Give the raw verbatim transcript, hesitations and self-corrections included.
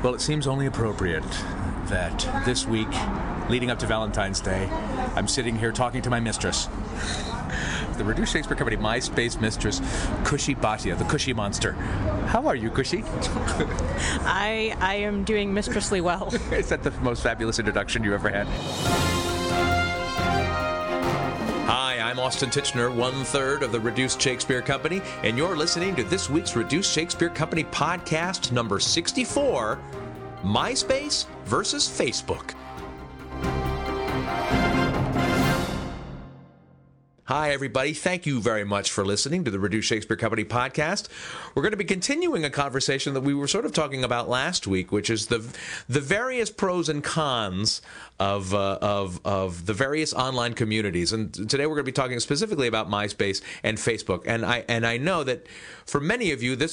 Well, it seems only appropriate that this week, leading up to Valentine's Day, I'm sitting here talking to my mistress. The Reduced Shakespeare Company MySpace mistress, Kushi Bhatia, the Kushi monster. How are you, Kushi? I I am doing mistressly well. Is that the most fabulous introduction you ever had? Hi, I'm Austin Titchener, one-third of the Reduced Shakespeare Company, and you're listening to this week's Reduced Shakespeare Company podcast number sixty-four, MySpace versus Facebook. Hi, everybody. Thank you very much for listening to the Reduced Shakespeare Company podcast. We're going to be continuing a conversation that we were sort of talking about last week, which is the the various pros and cons of uh, of of the various online communities. And today we're going to be talking specifically about MySpace and Facebook. And I and I know that for many of you, this